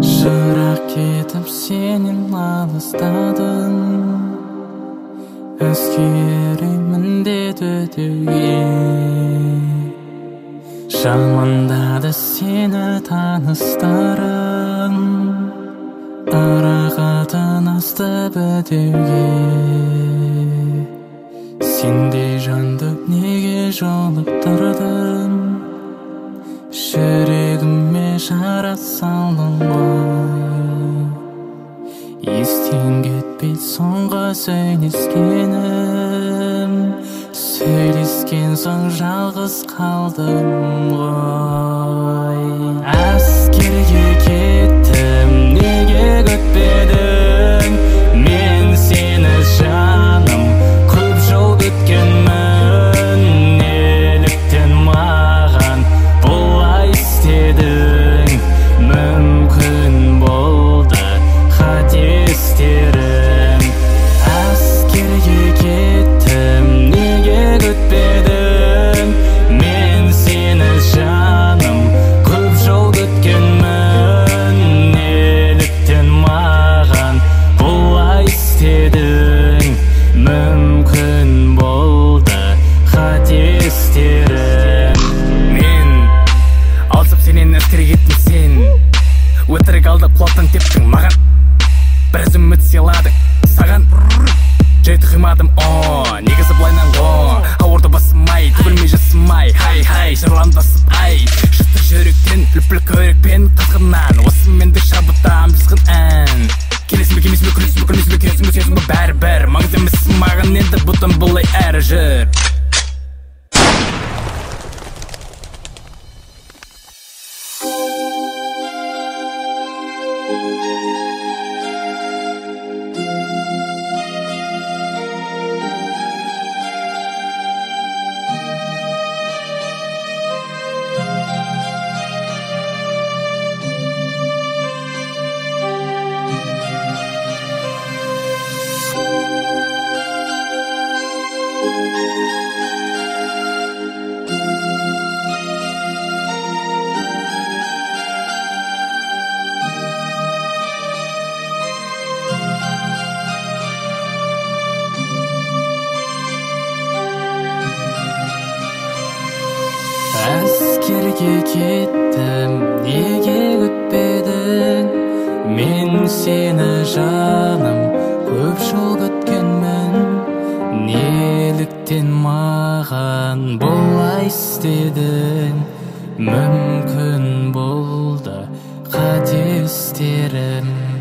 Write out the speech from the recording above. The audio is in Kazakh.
Жырақ кетіп сенен алыстадың, өзгеремін деді өтеуге. Жамандады сені таныстарың, араға тынасты бітеуге. Сендей жанды неге жолықтырдым, жүрегіме жара салдың ғой. Естен кетпей соңғы сөйлескенім, сөйлескен соң жалғыз қалдым ғой. Әскерге кеттім, неге күтпедің? Мен сені жаным, көп жол күткенмін. Неліктен маған бұлай істедің? Мүмкін болды қателіктерім. Әскерге кеттім, неге күтпедің? Мен сені жаным, көп жол күткенмін. Неліктен маған бұлай істедің? Мүмкін болды қателіктерім. Мен алсып сенен әскерге кеттім, сен өтірік алдап құлаптан тептің маған. Біраз үміт сыйладың саған, жеті қимадым, негізі былайнан ауырды басымай, төгілмей жасымай. Хай жырландасып ай, шықты жүректен лүп-лүп көрекпен қызғыннан. Осы мендік шабыттам жызғын ән. Келесің бе, келмесің бе, күлесің бе, күлмесің бе, келесің бе, сезің бе, бәрі-бір маңыз емессің маған енді бұтын бұлай әрі жүр. Әскерге кеттім, неге күтпедің? Мен сені жаным, көп жол күткенмін. Неліктен маған бұлай істедің? Мүмкін болды қателіктерім.